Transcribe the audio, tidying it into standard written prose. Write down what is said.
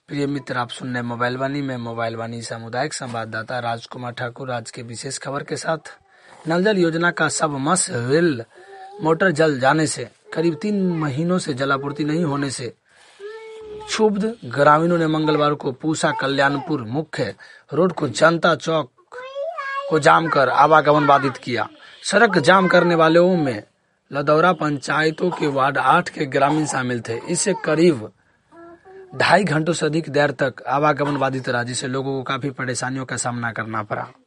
प्रिय मित्र, आप सुन रहे मोबाइल वाणी में मोबाइल वाणी सामुदायिक संवाददाता राजकुमार ठाकुर। आज के विशेष खबर के साथ नल जल योजना का सब मस वेल मोटर जल जाने से करीब 3 महीनों से जलापूर्ति नहीं होने से क्षुब्ध ग्रामीणों ने मंगलवार को पूसा कल्याणपुर मुख्य रोड को जनता चौक को जाम कर आवागमन बाधित किया। सड़क जाम करने वालों में लदौरा पंचायतों के वार्ड 8 के ग्रामीण शामिल थे। इससे करीब 2.5 घंटों से अधिक देर तक आवागमन बाधित रहा, जिससे लोगों को काफी परेशानियों का सामना करना पड़ा।